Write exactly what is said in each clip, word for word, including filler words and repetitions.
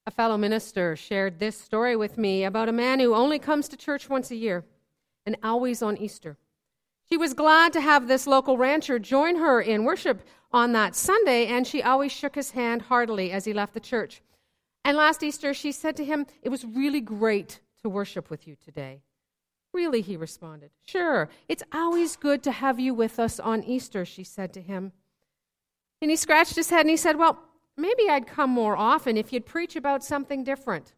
A fellow minister shared this story with me about a man who only comes to church once a year and always on Easter. She was glad to have this local rancher join her in worship on that Sunday, and she always shook his hand heartily as he left the church. And last Easter, she said to him, "It was really great to worship with you today." "Really," he responded. "Sure, it's always good to have you with us on Easter," she said to him. And he scratched his head and he said, "Well, maybe I'd come more often if you'd preach about something different."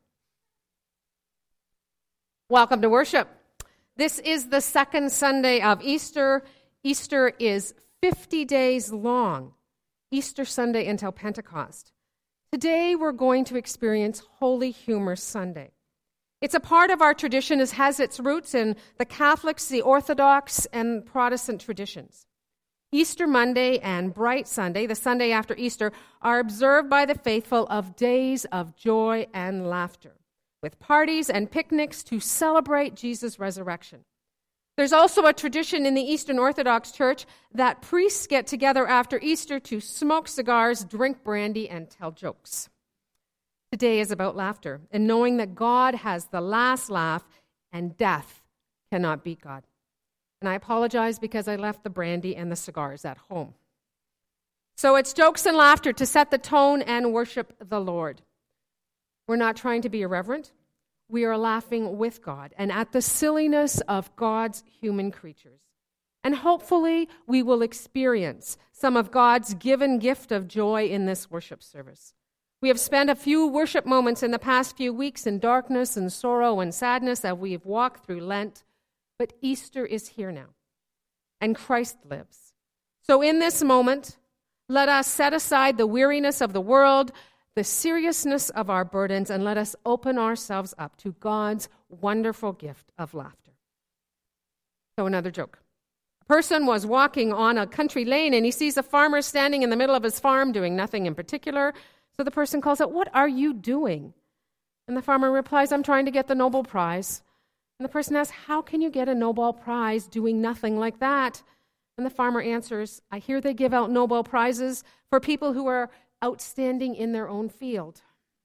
Welcome to worship. This is the second Sunday of Easter. Easter is fifty days long, Easter Sunday until Pentecost. Today we're going to experience Holy Humor Sunday. It's a part of our tradition. It has its roots in the Catholics, the Orthodox, and Protestant traditions. Easter Monday and Bright Sunday, the Sunday after Easter, are observed by the faithful of days of joy and laughter, with parties and picnics to celebrate Jesus' resurrection. There's also a tradition in the Eastern Orthodox Church that priests get together after Easter to smoke cigars, drink brandy, and tell jokes. Today is about laughter and knowing that God has the last laugh and death cannot beat God. And I apologize because I left the brandy and the cigars at home. So it's jokes and laughter to set the tone and worship the Lord. We're not trying to be irreverent. We are laughing with God and at the silliness of God's human creatures. And hopefully we will experience some of God's given gift of joy in this worship service. We have spent a few worship moments in the past few weeks in darkness and sorrow and sadness as we have walked through Lent, but Easter is here now, and Christ lives. So in this moment, let us set aside the weariness of the world, the seriousness of our burdens, and let us open ourselves up to God's wonderful gift of laughter. So another joke. A person was walking on a country lane, and he sees a farmer standing in the middle of his farm doing nothing in particular. So the person calls out, "What are you doing?" And the farmer replies, "I'm trying to get the Nobel Prize." And the person asks, "How can you get a Nobel Prize doing nothing like that?" And the farmer answers, "I hear they give out Nobel Prizes for people who are outstanding in their own field."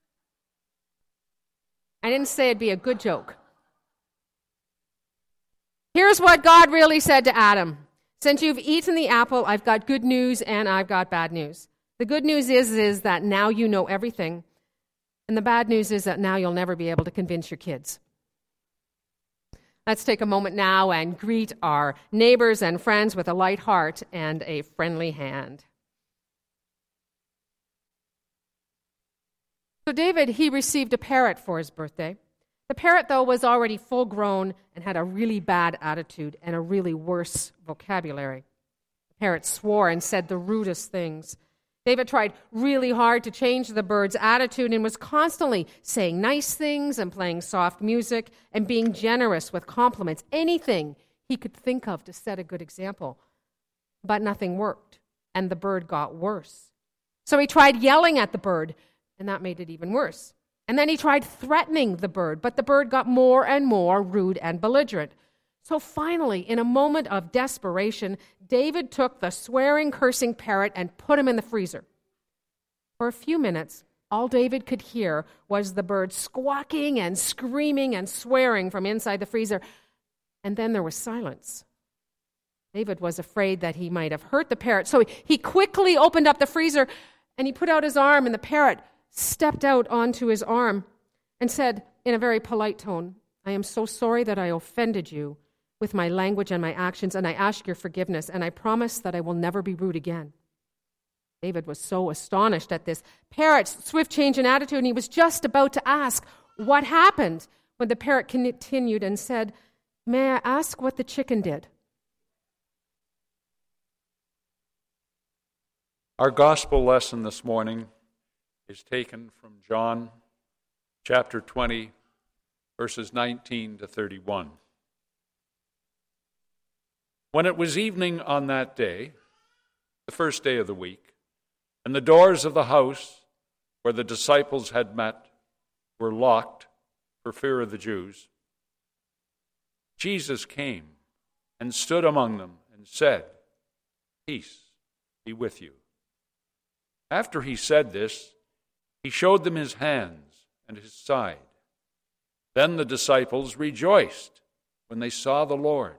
I didn't say it'd be a good joke. Here's what God really said to Adam. "Since you've eaten the apple, I've got good news and I've got bad news. The good news is, is that now you know everything. And the bad news is that now you'll never be able to convince your kids." Let's take a moment now and greet our neighbors and friends with a light heart and a friendly hand. So David, he received a parrot for his birthday. The parrot, though, was already full grown and had a really bad attitude and a really worse vocabulary. The parrot swore and said the rudest things. David tried really hard to change the bird's attitude and was constantly saying nice things and playing soft music and being generous with compliments, anything he could think of to set a good example. But nothing worked, and the bird got worse. So he tried yelling at the bird, and that made it even worse. And then he tried threatening the bird, but the bird got more and more rude and belligerent. So finally, in a moment of desperation, David took the swearing, cursing parrot and put him in the freezer. For a few minutes, all David could hear was the bird squawking and screaming and swearing from inside the freezer. And then there was silence. David was afraid that he might have hurt the parrot, so he quickly opened up the freezer and he put out his arm, and the parrot stepped out onto his arm and said in a very polite tone, "I am so sorry that I offended you with my language and my actions, and I ask your forgiveness, and I promise that I will never be rude again." David was so astonished at this parrot's swift change in attitude, and he was just about to ask what happened when the parrot continued and said, "May I ask what the chicken did?" Our gospel lesson this morning is taken from John chapter twenty, verses nineteen to thirty-one. When it was evening on that day, the first day of the week, and the doors of the house where the disciples had met were locked for fear of the Jews, Jesus came and stood among them and said, "Peace be with you." After he said this, he showed them his hands and his side. Then the disciples rejoiced when they saw the Lord.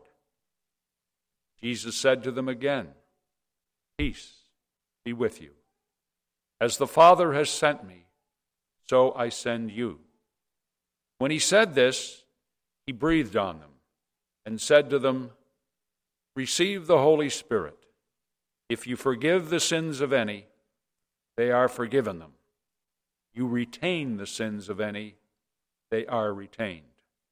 Jesus said to them again, "Peace be with you. As the Father has sent me, so I send you." When he said this, he breathed on them and said to them, "Receive the Holy Spirit. If you forgive the sins of any, they are forgiven them. You retain the sins of any, they are retained."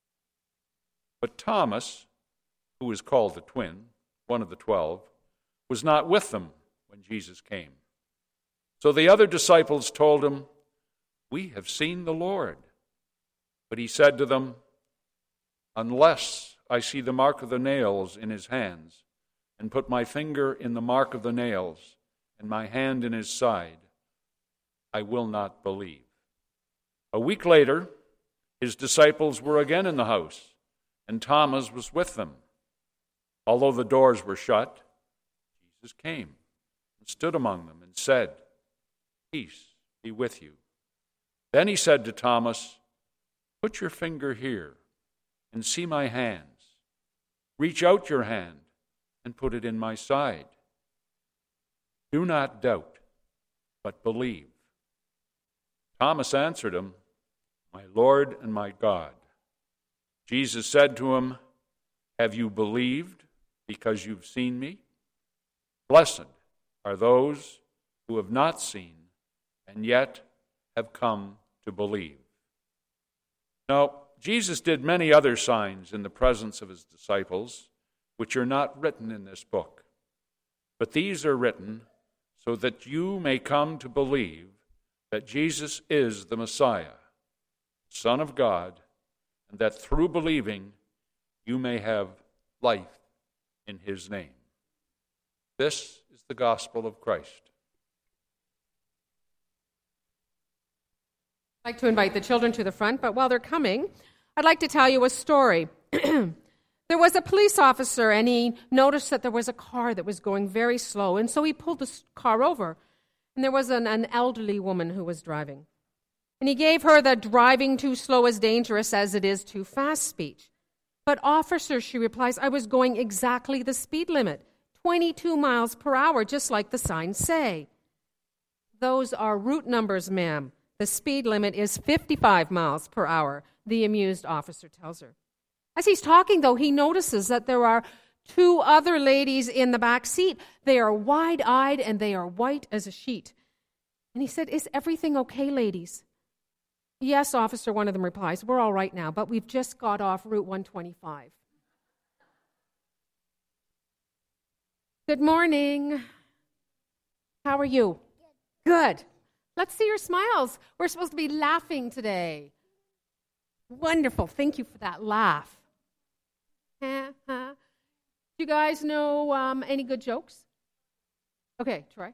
But Thomas, who is called the twin, one of the twelve, was not with them when Jesus came. So the other disciples told him, "We have seen the Lord." But he said to them, "Unless I see the mark of the nails in his hands, and put my finger in the mark of the nails, and my hand in his side, I will not believe." A week later, his disciples were again in the house, and Thomas was with them. Although the doors were shut, Jesus came and stood among them and said, "Peace be with you." Then he said to Thomas, "Put your finger here and see my hands. Reach out your hand and put it in my side. Do not doubt, but believe." Thomas answered him, "My Lord and my God." Jesus said to him, "Have you believed because you've seen me? Blessed are those who have not seen and yet have come to believe." Now, Jesus did many other signs in the presence of his disciples, which are not written in this book. But these are written so that you may come to believe that Jesus is the Messiah, Son of God, and that through believing you may have life in his name. This is the gospel of Christ. I'd like to invite the children to the front, but while they're coming, I'd like to tell you a story. There was a police officer, and he noticed that there was a car that was going very slow, and so he pulled the car over, and there was an, an elderly woman who was driving. And he gave her the "driving too slow is dangerous as it is too fast" speech. "But officer," she replies, "I was going exactly the speed limit, twenty-two miles per hour, just like the signs say." "Those are route numbers, ma'am. The speed limit is fifty-five miles per hour, the amused officer tells her. As he's talking, though, he notices that there are two other ladies in the back seat. They are wide-eyed and they are white as a sheet. And he said, "Is everything okay, ladies?" "Yes, officer," one of them replies. "We're all right now, but we've just got off Route one twenty-five. "Good morning. How are you?" Good. Let's see your smiles. We're supposed to be laughing today. Wonderful. Thank you for that laugh. Do you guys know um, any good jokes? Okay, Troy.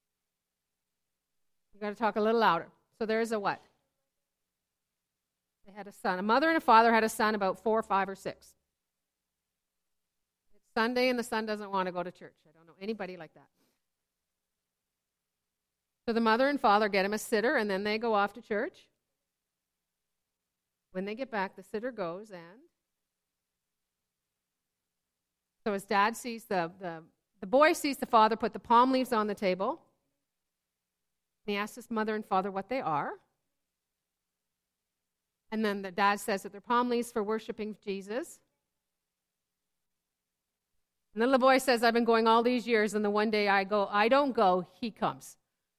You got to talk a little louder. So there's a what? They had a son. A mother and a father had a son about four, five, or six. It's Sunday and the son doesn't want to go to church. I don't know anybody like that. So the mother and father get him a sitter, and then they go off to church. When they get back, the sitter goes, and so his dad sees the, the, the boy sees the father put the palm leaves on the table. And he asks his mother and father what they are. And then the dad says that they're palm leaves for worshiping Jesus. And the little boy says, "I've been going all these years, and the one day I go, I don't go, he comes."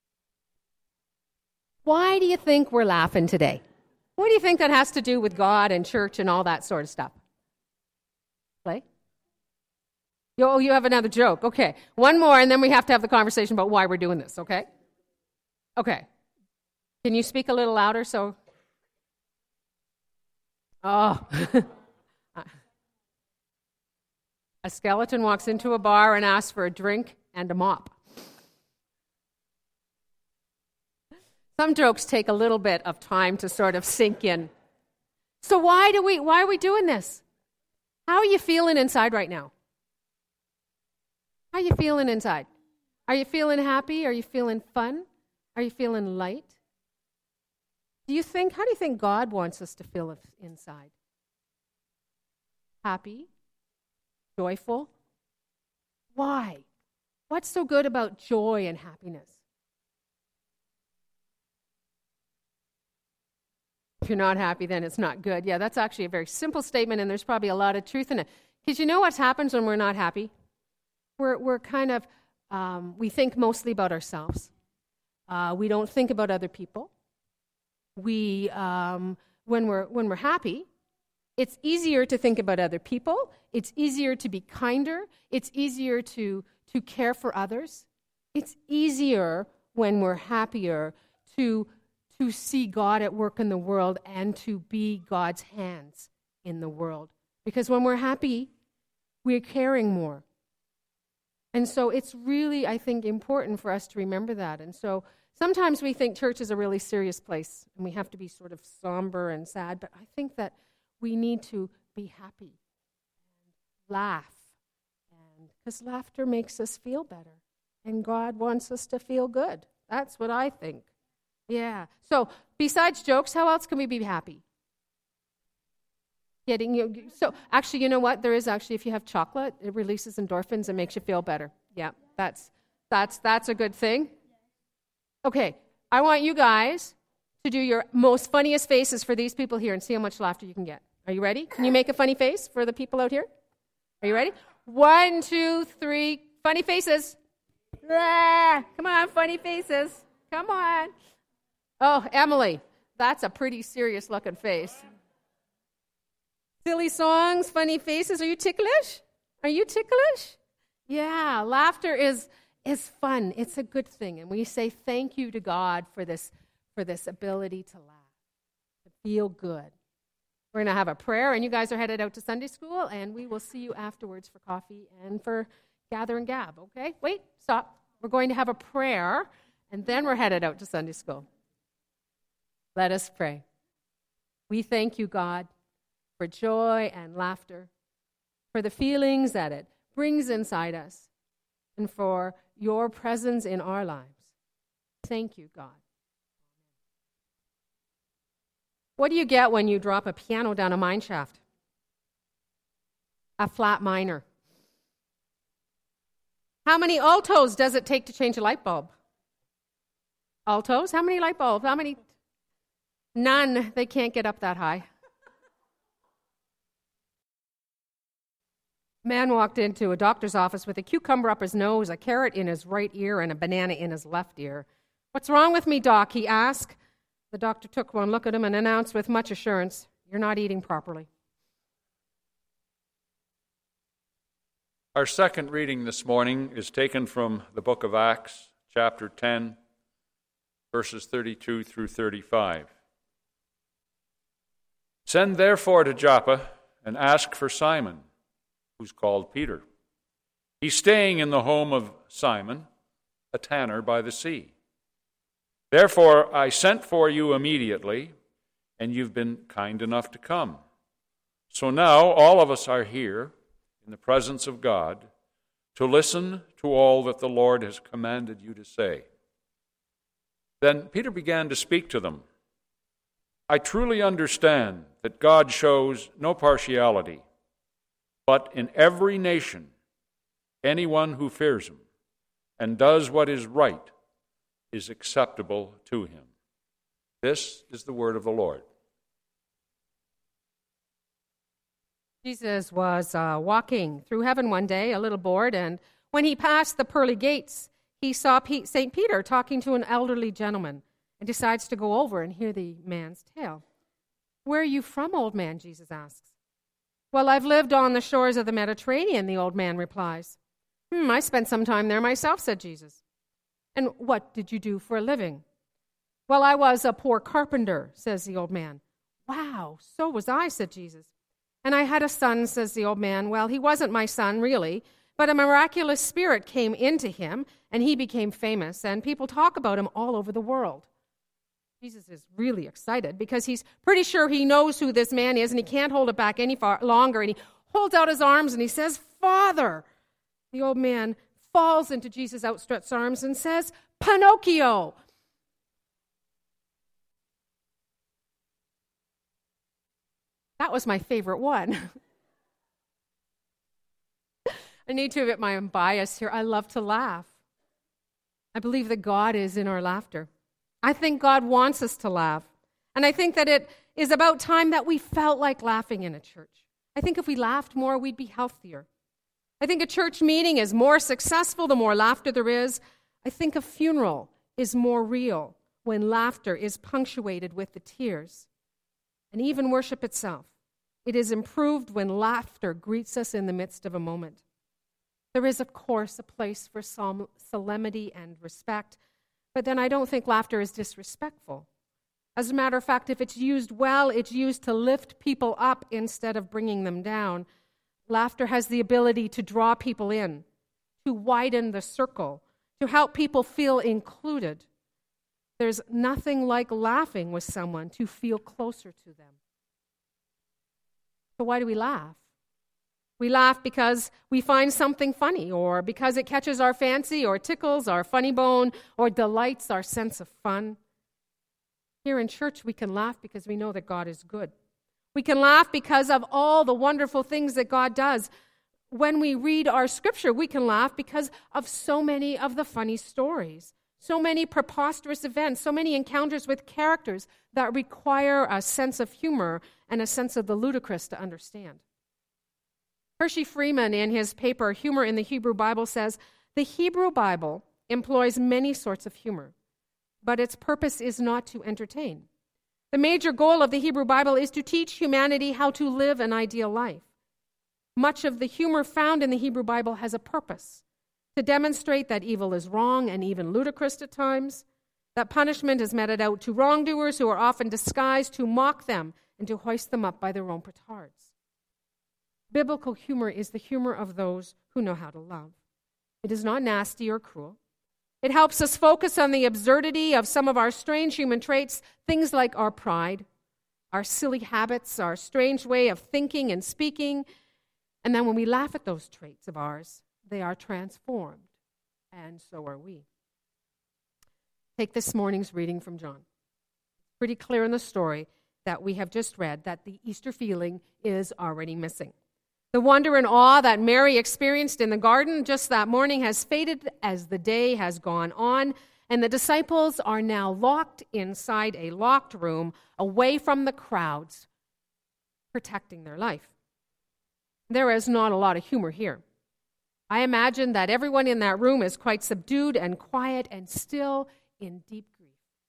Why do you think we're laughing today? What do you think that has to do with God and church and all that sort of stuff? Play? Oh, you have another joke. Okay. One more, and then we have to have the conversation about why we're doing this, okay? Okay. Can you speak a little louder so... Oh. A skeleton walks into a bar and asks for a drink and a mop. Some jokes take a little bit of time to sort of sink in. So why do we why are we doing this? How are you feeling inside right now? How are you feeling inside? Are you feeling happy? Are you feeling fun? Are you feeling light? Do you think, how do you think God wants us to feel inside? Happy? Joyful? Why? What's so good about joy and happiness? If you're not happy, then it's not good. Yeah, that's actually a very simple statement, and there's probably a lot of truth in it. Because you know what happens when we're not happy? We're we're kind of, um, we think mostly about ourselves. Uh, we don't think about other people. We, um, when we're when we're happy, it's easier to think about other people. It's easier to be kinder. It's easier to to care for others. It's easier when we're happier to to see God at work in the world and to be God's hands in the world. Because when we're happy, we're caring more. And so it's really, I think, important for us to remember that. And so sometimes we think church is a really serious place and we have to be sort of somber and sad, but I think that we need to be happy and laugh, and because laughter makes us feel better, and God wants us to feel good. That's what I think. Yeah. So besides jokes, how else can we be happy? Getting you. So actually, you know what? There is actually, if you have chocolate, it releases endorphins and makes you feel better. Yeah, that's that's that's a good thing. Okay, I want you guys to do your most funniest faces for these people here and see how much laughter you can get. Are you ready? Can you make a funny face for the people out here? Are you ready? One, two, three. Funny faces. Ah, come on, funny faces. Come on. Oh, Emily, that's a pretty serious looking face. Silly songs, funny faces. Are you ticklish? Are you ticklish? Yeah, laughter is is fun. It's a good thing. And we say thank you to God for this, for this ability to laugh, to feel good. We're going to have a prayer, and you guys are headed out to Sunday school, and we will see you afterwards for coffee and for Gather and Gab, okay? Wait, stop. We're going to have a prayer, and then we're headed out to Sunday school. Let us pray. We thank you, God, for joy and laughter, for the feelings that it brings inside us, and for your presence in our lives. Thank you, God. What do you get when you drop a piano down a mine shaft? A flat minor. How many altos does it take to change a light bulb? Altos? How many light bulbs? How many? None. They can't get up that high. Man walked into a doctor's office with a cucumber up his nose, a carrot in his right ear, and a banana in his left ear. "What's wrong with me, doc?" he asked. The doctor took one look at him and announced with much assurance, "You're not eating properly." Our second reading this morning is taken from the book of Acts, chapter ten, verses thirty-two through thirty-five. "Send therefore to Joppa and ask for Simon, who's called Peter. He's staying in the home of Simon, a tanner by the sea. Therefore I sent for you immediately, and you've been kind enough to come. So now all of us are here in the presence of God to listen to all that the Lord has commanded you to say." Then Peter began to speak to them. "I truly understand that God shows no partiality, but in every nation, anyone who fears him and does what is right is acceptable to him." This is the word of the Lord. Jesus was uh, walking through heaven one day, a little bored, and when he passed the pearly gates, he saw P- Saint Peter talking to an elderly gentleman and decides to go over and hear the man's tale. "Where are you from, old man?" Jesus asks. "Well, I've lived on the shores of the Mediterranean," the old man replies. Hmm, I spent some time there myself," said Jesus. "And what did you do for a living?" "Well, I was a poor carpenter," says the old man. "Wow, so was I," said Jesus. "And I had a son," says the old man. "Well, he wasn't my son, really, but a miraculous spirit came into him, and he became famous, and people talk about him all over the world." Jesus is really excited because he's pretty sure he knows who this man is, and he can't hold it back any far longer, and he holds out his arms, and he says, "Father." The old man falls into Jesus' outstretched arms and says, "Pinocchio." That was my favorite one. I need to admit my own bias here. I love to laugh. I believe that God is in our laughter. I think God wants us to laugh. And I think that it is about time that we felt like laughing in a church. I think if we laughed more, we'd be healthier. I think a church meeting is more successful the more laughter there is. I think a funeral is more real when laughter is punctuated with the tears. And even worship itself, it is improved when laughter greets us in the midst of a moment. There is, of course, a place for som- solemnity and respect, but then I don't think laughter is disrespectful. As a matter of fact, if it's used well, it's used to lift people up instead of bringing them down. Laughter has the ability to draw people in, to widen the circle, to help people feel included. There's nothing like laughing with someone to feel closer to them. So why do we laugh? We laugh because we find something funny, or because it catches our fancy, or tickles our funny bone, or delights our sense of fun. Here in church, we can laugh because we know that God is good. We can laugh because of all the wonderful things that God does. When we read our scripture, we can laugh because of so many of the funny stories, so many preposterous events, so many encounters with characters that require a sense of humor and a sense of the ludicrous to understand. Hershey Freeman, in his paper, Humor in the Hebrew Bible, says, the Hebrew Bible employs many sorts of humor, but its purpose is not to entertain. The major goal of the Hebrew Bible is to teach humanity how to live an ideal life. Much of the humor found in the Hebrew Bible has a purpose, to demonstrate that evil is wrong and even ludicrous at times, that punishment is meted out to wrongdoers who are often disguised to mock them and to hoist them up by their own petards. Biblical humor is the humor of those who know how to love. It is not nasty or cruel. It helps us focus on the absurdity of some of our strange human traits, things like our pride, our silly habits, our strange way of thinking and speaking. And then when we laugh at those traits of ours, they are transformed, and so are we. Take this morning's reading from John. It's pretty clear in the story that we have just read that the Easter feeling is already missing. The wonder and awe that Mary experienced in the garden just that morning has faded as the day has gone on, and the disciples are now locked inside a locked room away from the crowds, protecting their life. There is not a lot of humor here. I imagine that everyone in that room is quite subdued and quiet and still in deep grief.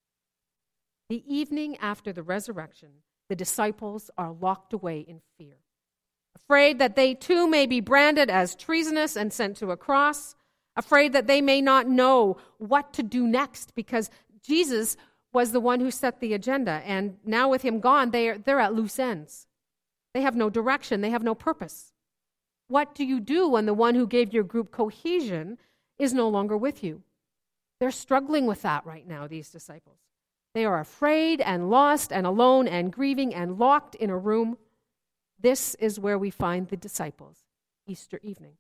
The evening after the resurrection, the disciples are locked away in fear, afraid that they too may be branded as treasonous and sent to a cross, afraid that they may not know what to do next because Jesus was the one who set the agenda, and now with him gone, they are, they're at loose ends. They have no direction. They have no purpose. What do you do when the one who gave your group cohesion is no longer with you? They're struggling with that right now, these disciples. They are afraid and lost and alone and grieving and locked in a room. This is where we find the disciples, Easter evening.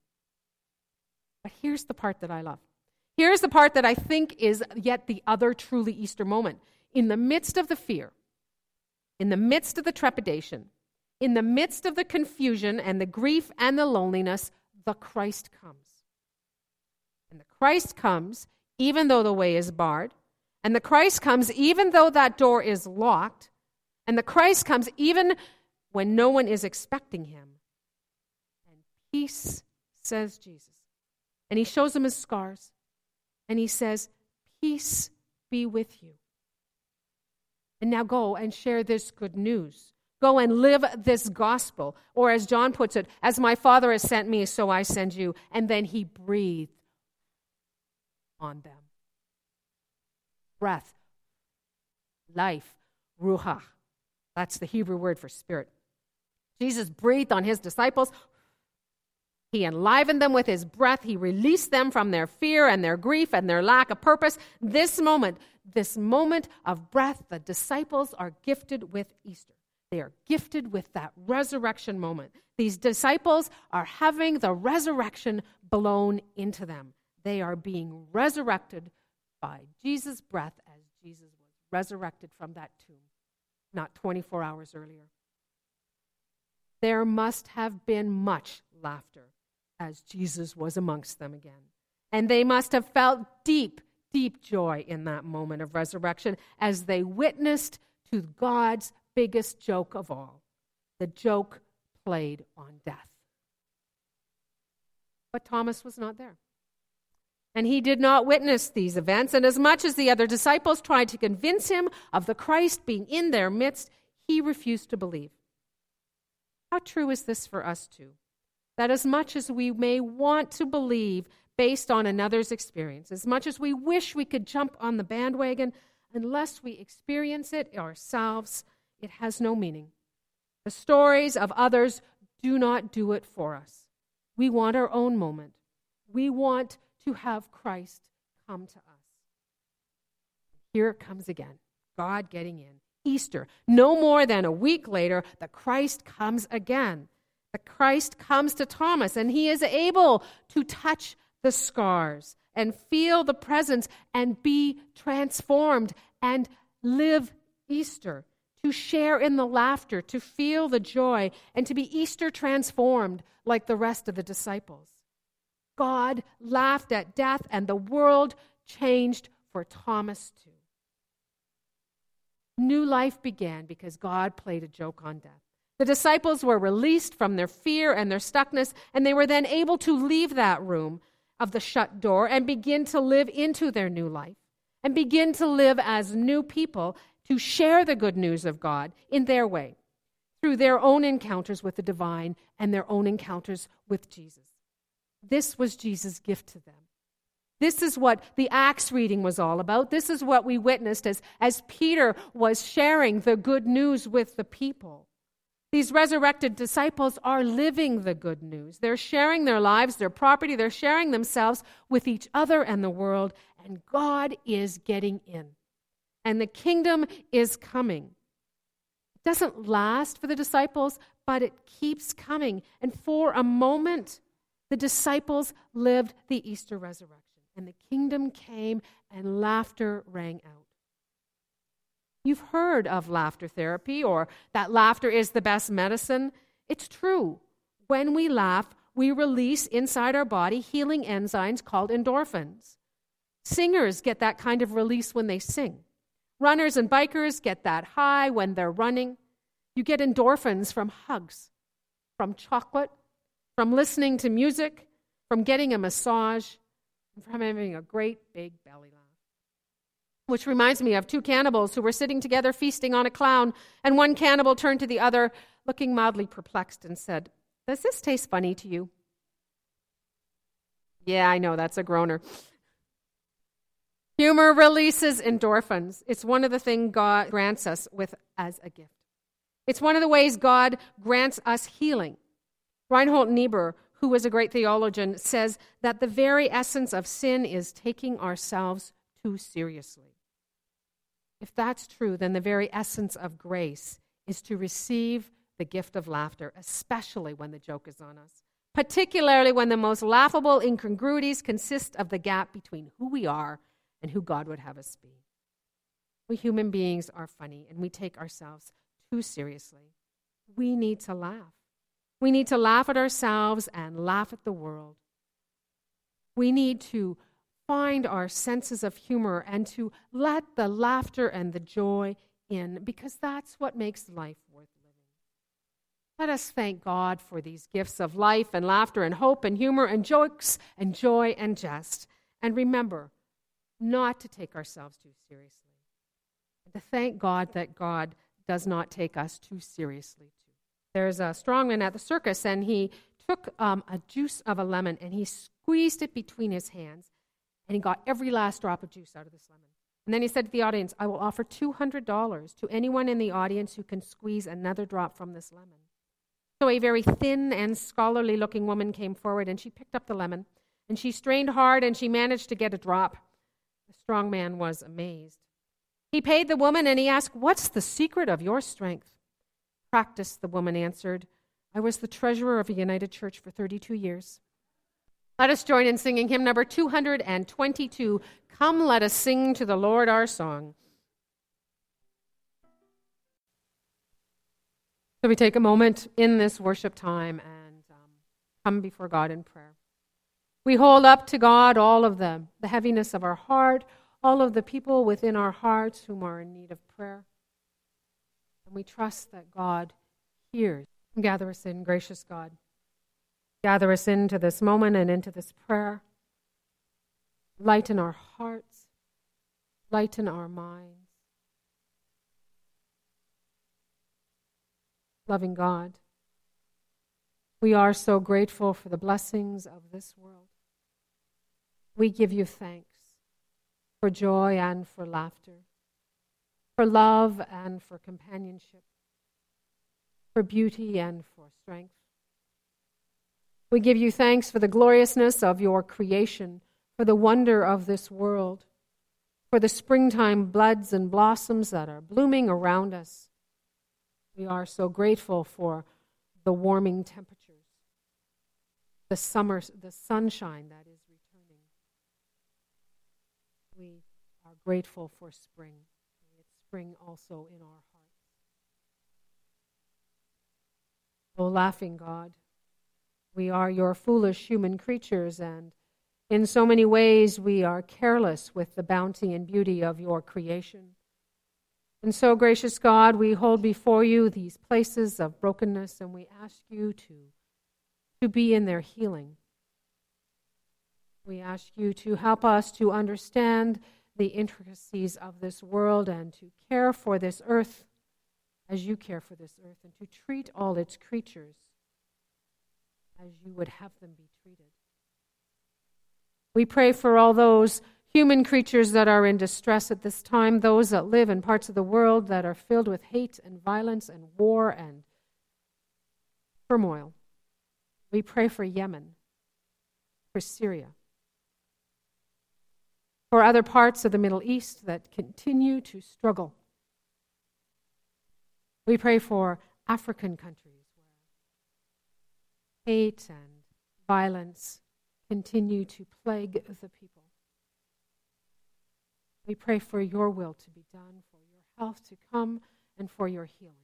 But here's the part that I love. Here's the part that I think is yet the other truly Easter moment. In the midst of the fear, in the midst of the trepidation, in the midst of the confusion and the grief and the loneliness, the Christ comes. And the Christ comes even though the way is barred. And the Christ comes even though that door is locked. And the Christ comes even when no one is expecting him. And peace, says Jesus. And he shows them his scars. And he says, peace be with you. And now go and share this good news. Go and live this gospel. Or as John puts it, as my Father has sent me, so I send you. And then he breathed on them. Breath, life, ruach. That's the Hebrew word for spirit. Jesus breathed on his disciples. He enlivened them with his breath. He released them from their fear and their grief and their lack of purpose. This moment, this moment of breath, the disciples are gifted with Easter. They are gifted with that resurrection moment. These disciples are having the resurrection blown into them. They are being resurrected by Jesus' breath as Jesus was resurrected from that tomb, not twenty-four hours earlier. there must have been much laughter as Jesus was amongst them again. And they must have felt deep, deep joy in that moment of resurrection as they witnessed to God's biggest joke of all, the joke played on death. But Thomas was not there. And he did not witness these events. And as much as the other disciples tried to convince him of the Christ being in their midst, he refused to believe. How true is this for us too? That as much as we may want to believe based on another's experience, as much as we wish we could jump on the bandwagon, unless we experience it ourselves, it has no meaning. The stories of others do not do it for us. We want our own moment. We want to have Christ come to us. Here it comes again, God getting in. Easter, no more than a week later, the Christ comes again. The Christ comes to Thomas, and he is able to touch the scars and feel the presence and be transformed and live Easter, to share in the laughter, to feel the joy, and to be Easter transformed like the rest of the disciples. God laughed at death, and the world changed for Thomas too. New life began because God played a joke on death. The disciples were released from their fear and their stuckness, and they were then able to leave that room of the shut door and begin to live into their new life and begin to live as new people, to share the good news of God in their way, through their own encounters with the divine and their own encounters with Jesus. This was Jesus' gift to them. This is what the Acts reading was all about. This is what we witnessed as, as Peter was sharing the good news with the people. These resurrected disciples are living the good news. They're sharing their lives, their property, they're sharing themselves with each other and the world, and God is getting in. And the kingdom is coming. It doesn't last for the disciples, but it keeps coming. And for a moment, the disciples lived the Easter resurrection. And the kingdom came and laughter rang out. You've heard of laughter therapy, or that laughter is the best medicine. It's true. When we laugh, we release inside our body healing enzymes called endorphins. Singers get that kind of release when they sing. Runners and bikers get that high when they're running. You get endorphins from hugs, from chocolate, from listening to music, from getting a massage, and from having a great big belly laugh. Which reminds me of two cannibals who were sitting together feasting on a clown, and one cannibal turned to the other, looking mildly perplexed, and said, "Does this taste funny to you?" Yeah, I know, that's a groaner. Humor releases endorphins. It's one of the things God grants us with as a gift. It's one of the ways God grants us healing. Reinhold Niebuhr, who was a great theologian, says that the very essence of sin is taking ourselves too seriously. If that's true, then the very essence of grace is to receive the gift of laughter, especially when the joke is on us, particularly when the most laughable incongruities consist of the gap between who we are and who God would have us be. We human beings are funny, and we take ourselves too seriously. We need to laugh. We need to laugh at ourselves and laugh at the world. We need to find our senses of humor and to let the laughter and the joy in, because that's what makes life worth living. Let us thank God for these gifts of life and laughter and hope and humor and jokes and joy and jest. And remember, not to take ourselves too seriously. And to thank God that God does not take us too seriously, too. There's a strongman at the circus, and he took um, a juice of a lemon, and he squeezed it between his hands, and he got every last drop of juice out of this lemon. And then he said to the audience, "I will offer two hundred dollars to anyone in the audience who can squeeze another drop from this lemon." So a very thin and scholarly-looking woman came forward, and she picked up the lemon, and she strained hard, and she managed to get a drop. The strong man was amazed. He paid the woman, and he asked, "What's the secret of your strength?" "Practice," the woman answered. "I was the treasurer of a United Church for thirty-two years. Let us join in singing hymn number two hundred twenty-two, "Come, Let Us Sing to the Lord Our Song." So we take a moment in this worship time and um, come before God in prayer. We hold up to God all of the, the heaviness of our heart, all of the people within our hearts whom are in need of prayer. And we trust that God hears. Gather us in, gracious God. Gather us into this moment and into this prayer. Lighten our hearts. Lighten our minds. Loving God, we are so grateful for the blessings of this world. We give you thanks for joy and for laughter, for love and for companionship, for beauty and for strength. We give you thanks for the gloriousness of your creation, for the wonder of this world, for the springtime buds and blossoms that are blooming around us. We are so grateful for the warming temperatures, the summer, the sunshine that is returning. We are grateful for spring. May it spring also in our hearts. O laughing God, we are your foolish human creatures, and in so many ways we are careless with the bounty and beauty of your creation. And so, gracious God, we hold before you these places of brokenness, and we ask you to, to be in their healing. We ask you to help us to understand the intricacies of this world and to care for this earth as you care for this earth, and to treat all its creatures as you would have them be treated. We pray for all those human creatures that are in distress at this time, those that live in parts of the world that are filled with hate and violence and war and turmoil. We pray for Yemen, for Syria, for other parts of the Middle East that continue to struggle. We pray for African countries where hate and violence continue to plague the people. We pray for your will to be done, for your health to come, and for your healing.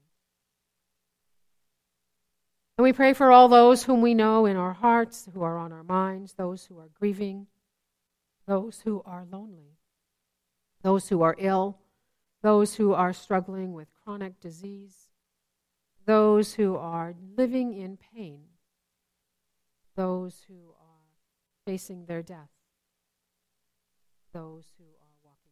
And we pray for all those whom we know in our hearts, who are on our minds, those who are grieving, those who are lonely, those who are ill, those who are struggling with chronic disease, those who are living in pain, those who are facing their death, those who are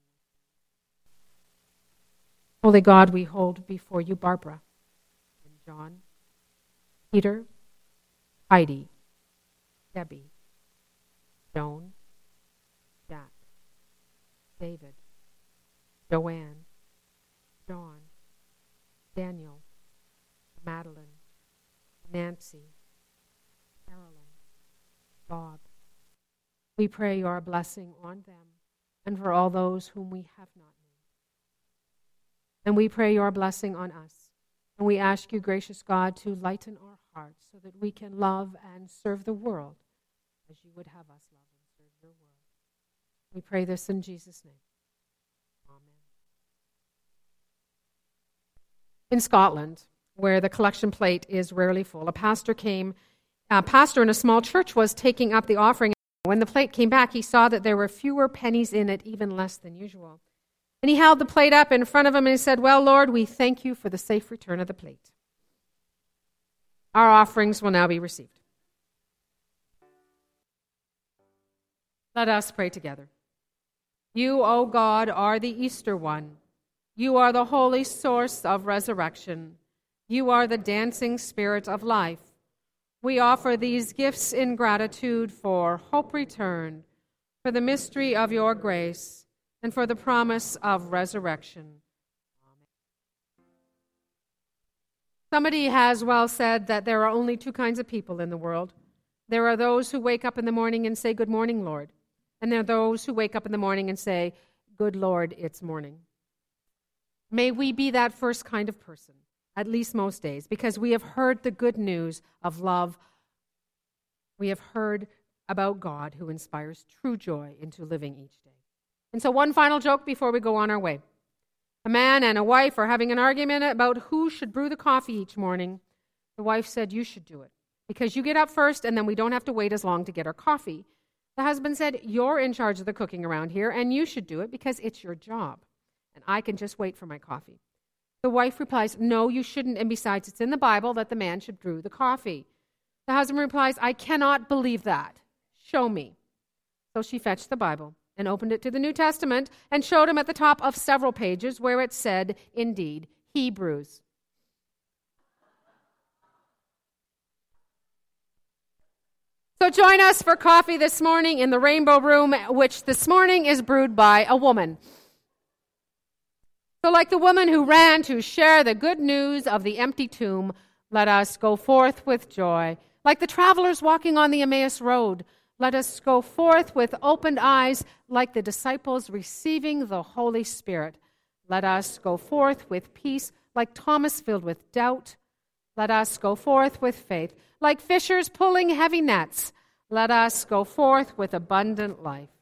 Holy God, we hold before you Barbara and John, Peter, Heidi, Debbie, Joan, Jack, David, Joanne, John, Daniel, Madeline, Nancy, Carolyn, Bob. We pray your blessing on them and for all those whom we have not known. And we pray your blessing on us. And we ask you, gracious God, to lighten our hearts so that we can love and serve the world as you would have us love and serve your world. We pray this in Jesus' name. Amen. In Scotland, where the collection plate is rarely full, a pastor came, a pastor in a small church was taking up the offering. When the plate came back, he saw that there were fewer pennies in it, even less than usual. And he held the plate up in front of him and he said, "Well, Lord, we thank you for the safe return of the plate. Our offerings will now be received." Let us pray together. You, O God, are the Easter one. You are the holy source of resurrection. You are the dancing spirit of life. We offer these gifts in gratitude for hope returned, for the mystery of your grace, and for the promise of resurrection. Amen. Somebody has well said that there are only two kinds of people in the world. There are those who wake up in the morning and say, "Good morning, Lord." And there are those who wake up in the morning and say, "Good Lord, it's morning." May we be that first kind of person, at least most days, because we have heard the good news of love. We have heard about God who inspires true joy into living each day. And so one final joke before we go on our way. A man and a wife are having an argument about who should brew the coffee each morning. The wife said, "You should do it, because you get up first, and then we don't have to wait as long to get our coffee." The husband said, "You're in charge of the cooking around here, and you should do it because it's your job, and I can just wait for my coffee." The wife replies, "No, you shouldn't, and besides, it's in the Bible that the man should brew the coffee." The husband replies, "I cannot believe that. Show me." So she fetched the Bible and opened it to the New Testament and showed him at the top of several pages where it said, indeed, he brews. So join us for coffee this morning in the Rainbow Room, which this morning is brewed by a woman. So like the woman who ran to share the good news of the empty tomb, let us go forth with joy. Like the travelers walking on the Emmaus Road, let us go forth with opened eyes, like the disciples receiving the Holy Spirit. Let us go forth with peace, like Thomas filled with doubt. Let us go forth with faith, like fishers pulling heavy nets. Let us go forth with abundant life.